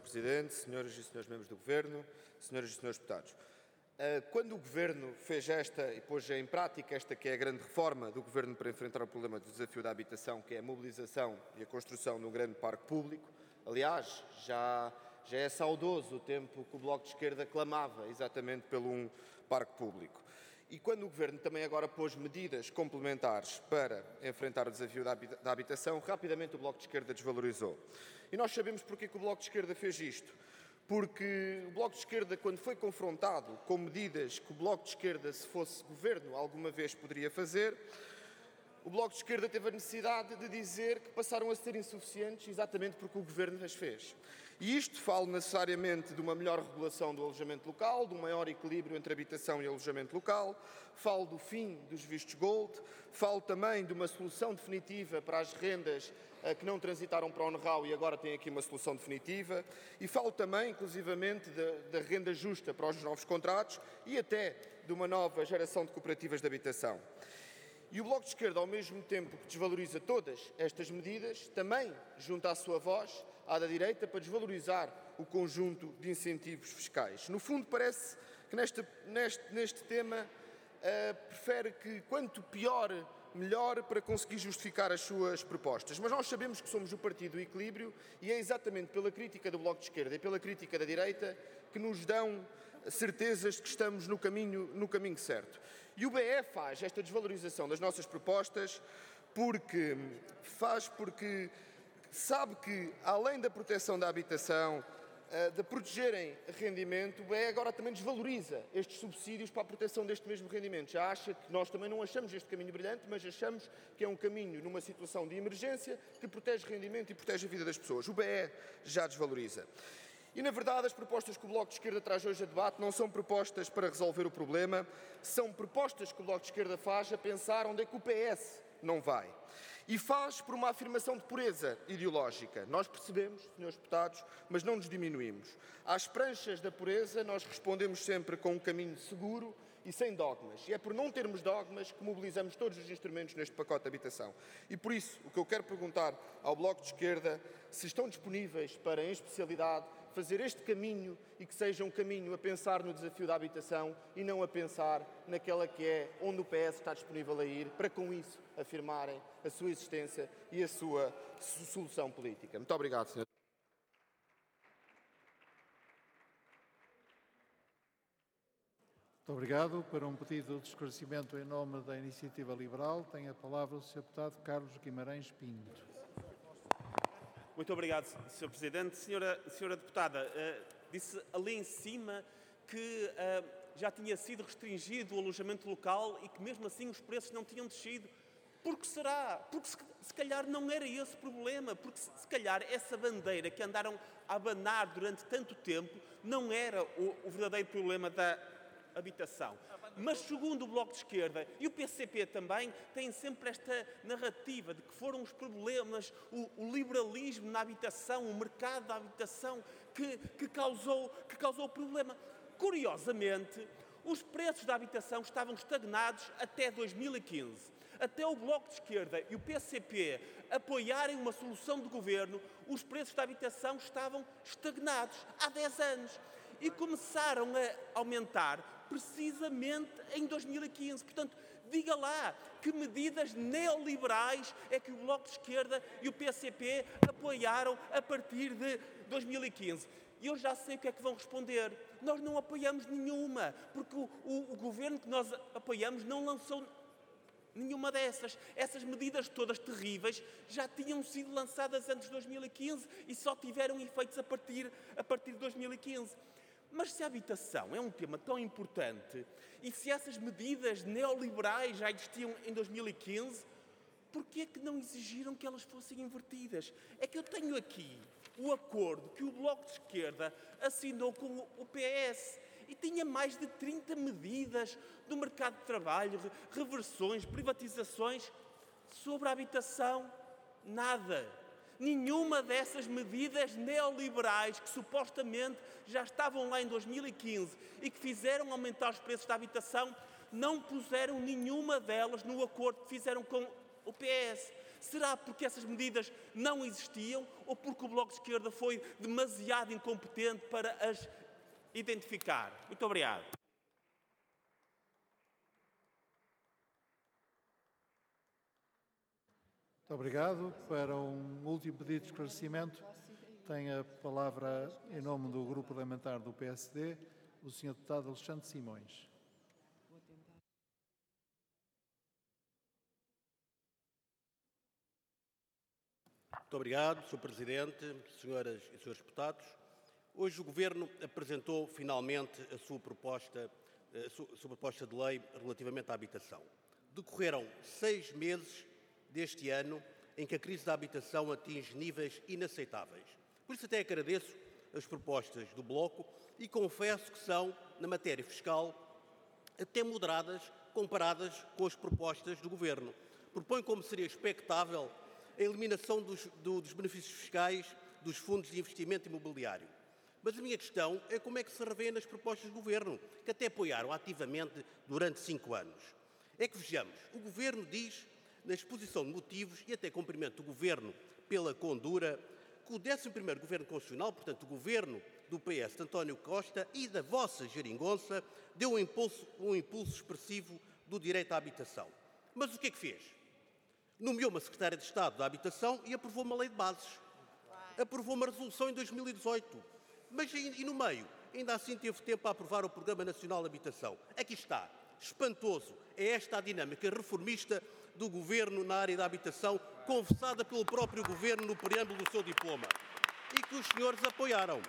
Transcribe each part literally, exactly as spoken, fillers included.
Presidente, senhoras e senhores membros do Governo, senhoras e senhores deputados. Quando o Governo fez esta e pôs em prática esta que é a grande reforma do Governo para enfrentar o problema do desafio da habitação, que é a mobilização e a construção de um grande parque público, aliás, já, já é saudoso o tempo que o Bloco de Esquerda clamava exatamente pelo um parque público. E quando o Governo também agora pôs medidas complementares para enfrentar o desafio da habitação, rapidamente o Bloco de Esquerda desvalorizou. E nós sabemos porque que o Bloco de Esquerda fez isto. Porque o Bloco de Esquerda, quando foi confrontado com medidas que o Bloco de Esquerda, se fosse governo, alguma vez poderia fazer, o Bloco de Esquerda teve a necessidade de dizer que passaram a ser insuficientes exatamente porque o Governo as fez. E isto falo necessariamente de uma melhor regulação do alojamento local, de um maior equilíbrio entre habitação e alojamento local, falo do fim dos vistos gold, falo também de uma solução definitiva para as rendas uh, que não transitaram para o N-RAU e agora têm aqui uma solução definitiva, e falo também, inclusivamente, da renda justa para os novos contratos e até de uma nova geração de cooperativas de habitação. E o Bloco de Esquerda, ao mesmo tempo que desvaloriza todas estas medidas, também junta a sua voz à da direita para desvalorizar o conjunto de incentivos fiscais. No fundo, parece que neste, neste, neste tema uh, prefere que quanto pior, melhor para conseguir justificar as suas propostas. Mas nós sabemos que somos o partido do equilíbrio e é exatamente pela crítica do Bloco de Esquerda e pela crítica da direita que nos dão certezas de que estamos no caminho, no caminho certo. E o B E faz esta desvalorização das nossas propostas porque faz porque sabe que, além da proteção da habitação, de protegerem rendimento, o B E agora também desvaloriza estes subsídios para a proteção deste mesmo rendimento. Já acha que nós também não achamos este caminho brilhante, mas achamos que é um caminho numa situação de emergência que protege rendimento e protege a vida das pessoas. O B E já desvaloriza. E, na verdade, as propostas que o Bloco de Esquerda traz hoje a debate não são propostas para resolver o problema, são propostas que o Bloco de Esquerda faz a pensar onde é que o P S não vai. E faz por uma afirmação de pureza ideológica. Nós percebemos, senhores deputados, mas não nos diminuímos. Às pranchas da pureza nós respondemos sempre com um caminho seguro e sem dogmas. E é por não termos dogmas que mobilizamos todos os instrumentos neste pacote de habitação. E por isso, o que eu quero perguntar ao Bloco de Esquerda, se estão disponíveis para, em especialidade, fazer este caminho e que seja um caminho a pensar no desafio da habitação e não a pensar naquela que é onde o P S está disponível a ir, para com isso afirmarem a sua existência e a sua solução política. Muito obrigado, senhor. Muito obrigado. Para um pedido de esclarecimento em nome da Iniciativa Liberal, tem a palavra o senhor deputado Carlos Guimarães Pinto. Muito obrigado, senhor Presidente. Senhora, senhora Deputada, uh, disse ali em cima que uh, já tinha sido restringido o alojamento local e que mesmo assim os preços não tinham descido. Por que será? Porque se, se calhar não era esse o problema, porque se, se calhar essa bandeira que andaram a abanar durante tanto tempo não era o, o verdadeiro problema da habitação. Mas, segundo o Bloco de Esquerda e o P C P também, têm sempre esta narrativa de que foram os problemas, o, o liberalismo na habitação, o mercado da habitação, que, que, causou, que causou o problema. Curiosamente, os preços da habitação estavam estagnados até dois mil e quinze. Até o Bloco de Esquerda e o P C P apoiarem uma solução de governo, os preços da habitação estavam estagnados há dez anos e começaram a aumentar precisamente em dois mil e quinze. Portanto, diga lá que medidas neoliberais é que o Bloco de Esquerda e o P C P apoiaram a partir de dois mil e quinze. E eu já sei o que é que vão responder. Nós não apoiamos nenhuma, porque o, o, o governo que nós apoiamos não lançou nenhuma dessas. Essas medidas todas terríveis já tinham sido lançadas antes de dois mil e quinze e só tiveram efeitos a partir, a partir de dois mil e quinze. Mas se a habitação é um tema tão importante e se essas medidas neoliberais já existiam em dois mil e quinze, por que é que não exigiram que elas fossem invertidas? É que eu tenho aqui o acordo que o Bloco de Esquerda assinou com o P S e tinha mais de trinta medidas do mercado de trabalho, reversões, privatizações. Sobre a habitação, nada. Nenhuma dessas medidas neoliberais que supostamente já estavam lá em dois mil e quinze e que fizeram aumentar os preços da habitação, não puseram nenhuma delas no acordo que fizeram com o P S. Será porque essas medidas não existiam ou porque o Bloco de Esquerda foi demasiado incompetente para as identificar? Muito obrigado. Muito obrigado. Para um último pedido de esclarecimento, tem a palavra, em nome do Grupo Parlamentar do P S D, o senhor Deputado Alexandre Simões. Muito obrigado, senhor Presidente, senhoras e senhores deputados. Hoje o Governo apresentou finalmente a sua proposta, a sua, a sua proposta de lei relativamente à habitação. Decorreram seis meses deste ano em que a crise da habitação atinge níveis inaceitáveis. Por isso até agradeço as propostas do Bloco e confesso que são, na matéria fiscal, até moderadas comparadas com as propostas do Governo. Propõe, como seria expectável, a eliminação dos, do, dos benefícios fiscais dos fundos de investimento imobiliário. Mas a minha questão é como é que se revê nas propostas do Governo, que até apoiaram ativamente durante cinco anos. É que vejamos, o Governo diz, na exposição de motivos e até cumprimento do Governo pela Condura, que o décimo primeiro Governo Constitucional, portanto o Governo do P S de António Costa e da vossa geringonça, deu um impulso, um impulso expressivo do direito à habitação. Mas o que é que fez? Nomeou uma secretária de Estado da Habitação e aprovou uma lei de bases. Aprovou uma resolução em dois mil e dezoito. Mas e no meio? Ainda assim teve tempo a aprovar o Programa Nacional de Habitação. Aqui está. Espantoso. É esta a dinâmica reformista do Governo na área da habitação, confessada pelo próprio Governo no preâmbulo do seu diploma. E que os senhores apoiaram.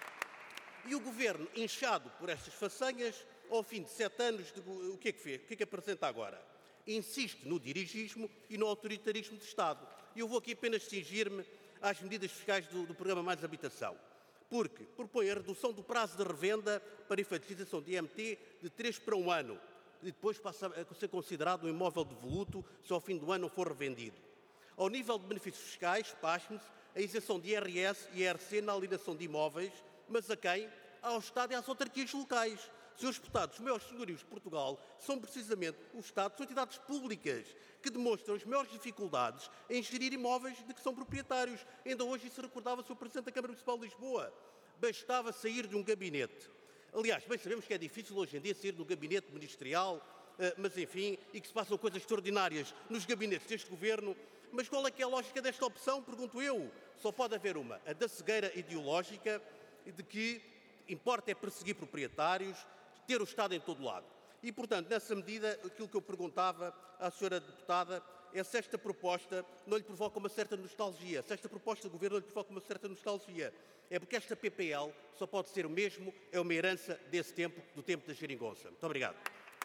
E o Governo, inchado por estas façanhas, ao fim de sete anos, de, o que é que fez? O que é que apresenta agora? Insiste no dirigismo e no autoritarismo de Estado. E eu vou aqui apenas cingir-me às medidas fiscais do, do Programa Mais Habitação. Porque propõe a redução do prazo de revenda para efetivização de I M T de três para um ano. E depois passa a ser considerado um imóvel devoluto se ao fim do ano não for revendido. Ao nível de benefícios fiscais, pasme-se a isenção de I R S e I R C na alienação de imóveis, mas a quem? Ao Estado e às autarquias locais. Senhores deputados, os maiores senhorios de Portugal são precisamente o Estado, são entidades públicas que demonstram as maiores dificuldades em gerir imóveis de que são proprietários. Ainda hoje isso recordava o senhor Presidente da Câmara Municipal de Lisboa. Bastava sair de um gabinete. Aliás, bem sabemos que é difícil hoje em dia sair do gabinete ministerial, mas enfim, e que se passam coisas extraordinárias nos gabinetes deste Governo. Mas qual é que é a lógica desta opção, pergunto eu? Só pode haver uma, a da cegueira ideológica, de que importa é perseguir proprietários, ter o Estado em todo lado. E, portanto, nessa medida, aquilo que eu perguntava à senhora deputada é se esta proposta não lhe provoca uma certa nostalgia, se esta proposta do Governo não lhe provoca uma certa nostalgia. É porque esta P P L só pode ser o mesmo, é uma herança desse tempo, do tempo da geringonça. Muito obrigado.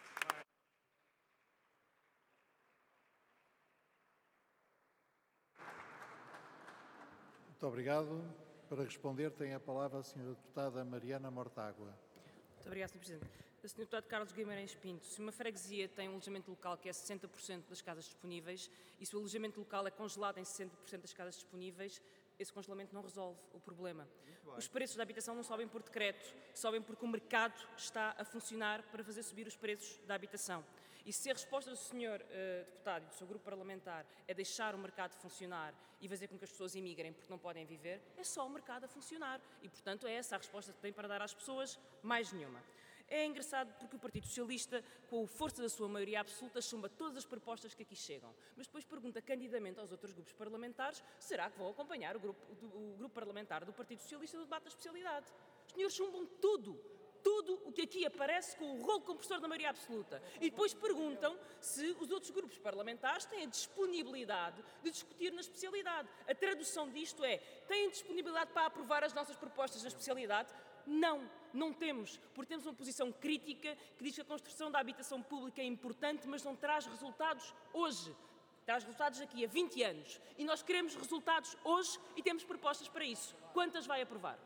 Muito obrigado. Para responder, tem a palavra a senhora deputada Mariana Mortágua. Muito obrigada, senhor Presidente. senhor Deputado Carlos Guimarães Pinto, se uma freguesia tem um alojamento local que é sessenta por cento das casas disponíveis e se o alojamento local é congelado em sessenta por cento das casas disponíveis, esse congelamento não resolve o problema. Os preços da habitação não sobem por decreto, sobem porque o mercado está a funcionar para fazer subir os preços da habitação. E se a resposta do senhor uh, Deputado e do seu grupo parlamentar é deixar o mercado funcionar e fazer com que as pessoas emigrem porque não podem viver, é só o mercado a funcionar. E, portanto, é essa a resposta que tem para dar às pessoas, mais nenhuma. É engraçado porque o Partido Socialista, com a força da sua maioria absoluta, chumba todas as propostas que aqui chegam. Mas depois pergunta candidamente aos outros grupos parlamentares, será que vão acompanhar o grupo, o grupo parlamentar do Partido Socialista no debate da especialidade? Os senhores chumbam tudo. Tudo o que aqui aparece com o rolo compressor da maioria absoluta. E depois perguntam se os outros grupos parlamentares têm a disponibilidade de discutir na especialidade. A tradução disto é, têm disponibilidade para aprovar as nossas propostas na especialidade? Não, não temos, porque temos uma posição crítica que diz que a construção da habitação pública é importante, mas não traz resultados hoje. Traz resultados daqui a vinte anos. E nós queremos resultados hoje e temos propostas para isso. Quantas vai aprovar?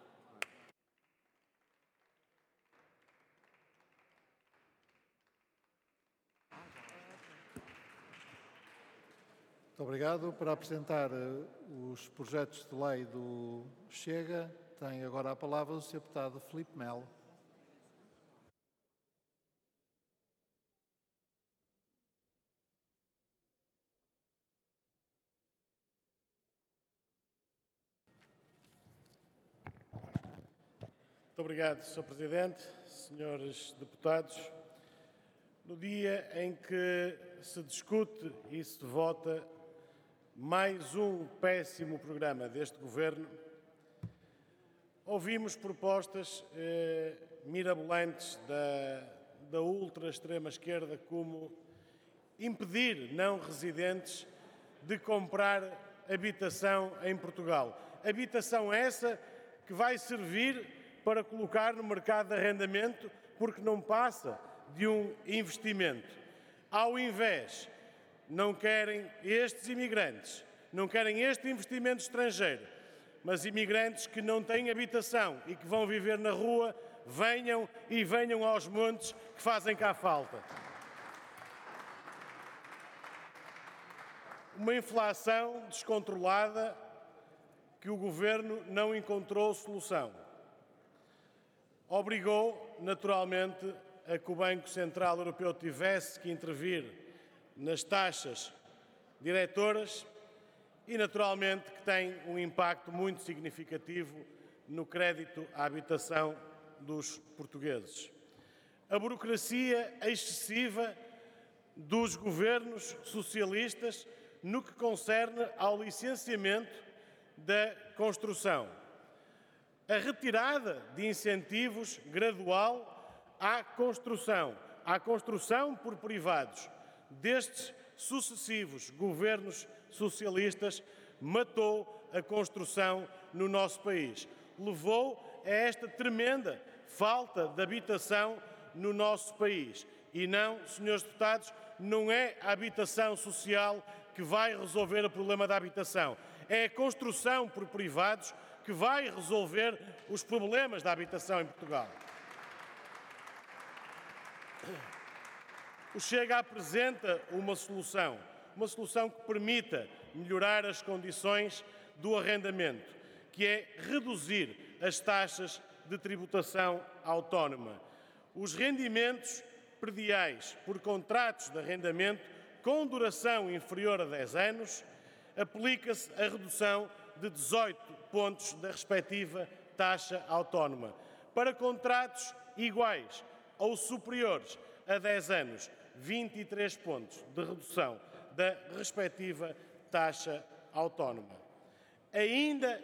Muito obrigado. Para apresentar uh, os projetos de lei do Chega, tem agora a palavra o senhor Deputado Filipe Melo. Muito obrigado, senhor Presidente, senhores deputados. No dia em que se discute e se vota mais um péssimo programa deste Governo, ouvimos propostas eh, mirabolantes da, da ultra-extrema-esquerda, como impedir não residentes de comprar habitação em Portugal. Habitação essa que vai servir para colocar no mercado de arrendamento, porque não passa de um investimento. Ao invés, não querem estes imigrantes, não querem este investimento estrangeiro, mas imigrantes que não têm habitação e que vão viver na rua, venham e venham aos montes que fazem cá falta. Uma inflação descontrolada que o Governo não encontrou solução. Obrigou, naturalmente, a que o Banco Central Europeu tivesse que intervir nas taxas diretoras e, naturalmente, que tem um impacto muito significativo no crédito à habitação dos portugueses. A burocracia excessiva dos governos socialistas no que concerne ao licenciamento da construção. A retirada de incentivos gradual à construção, à construção por privados destes sucessivos governos socialistas matou a construção no nosso país. Levou a esta tremenda falta de habitação no nosso país. E não, senhores deputados, não é a habitação social que vai resolver o problema da habitação. É a construção por privados que vai resolver os problemas da habitação em Portugal. O Chega apresenta uma solução, uma solução que permita melhorar as condições do arrendamento, que é reduzir as taxas de tributação autónoma. Os rendimentos prediais por contratos de arrendamento com duração inferior a dez anos, aplica-se a redução de dezoito pontos da respectiva taxa autónoma. Para contratos iguais ou superiores a dez anos, vinte e três pontos de redução da respectiva taxa autónoma. Ainda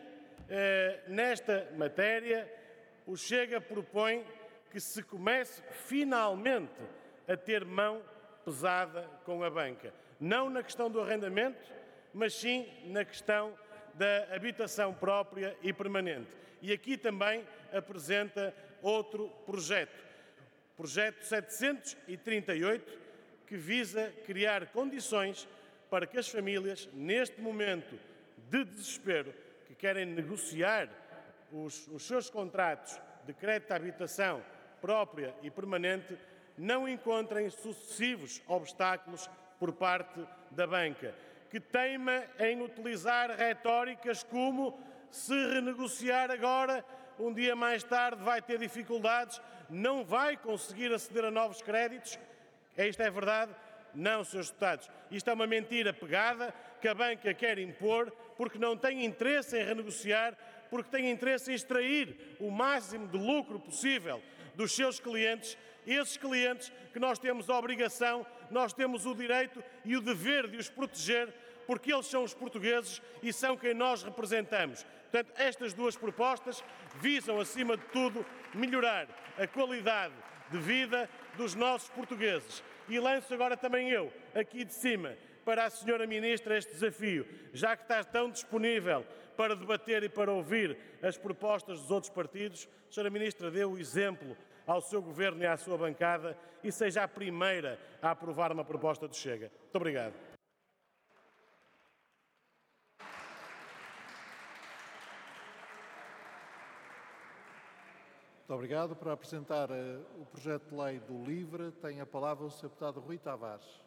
eh, nesta matéria, o Chega propõe que se comece finalmente a ter mão pesada com a banca. Não na questão do arrendamento, mas sim na questão da habitação própria e permanente. E aqui também apresenta outro projeto, projeto setecentos e trinta e oito, que visa criar condições para que as famílias, neste momento de desespero, que querem negociar os, os seus contratos de crédito à habitação própria e permanente, não encontrem sucessivos obstáculos por parte da banca, que teima em utilizar retóricas como se renegociar agora, um dia mais tarde vai ter dificuldades, não vai conseguir aceder a novos créditos. Isto é verdade? Não, senhores deputados. Isto é uma mentira pegada que a banca quer impor porque não tem interesse em renegociar, porque tem interesse em extrair o máximo de lucro possível dos seus clientes, esses clientes que nós temos a obrigação, nós temos o direito e o dever de os proteger, porque eles são os portugueses e são quem nós representamos. Portanto, estas duas propostas visam, acima de tudo, melhorar a qualidade de vida dos nossos portugueses. E lanço agora também eu, aqui de cima, para a senhora Ministra este desafio, já que está tão disponível para debater e para ouvir as propostas dos outros partidos, a senhora Ministra dê o exemplo ao seu Governo e à sua bancada e seja a primeira a aprovar uma proposta do Chega. Muito obrigado. Muito obrigado. Para apresentar uh, o projeto de lei do LIVRE, tem a palavra o senhor deputado Rui Tavares.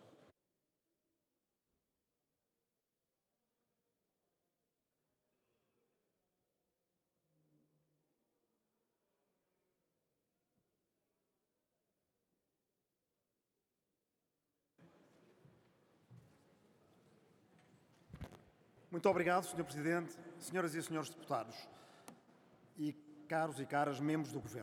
Muito obrigado, senhor Presidente, senhoras e senhores deputados. E caros e caras membros do Governo.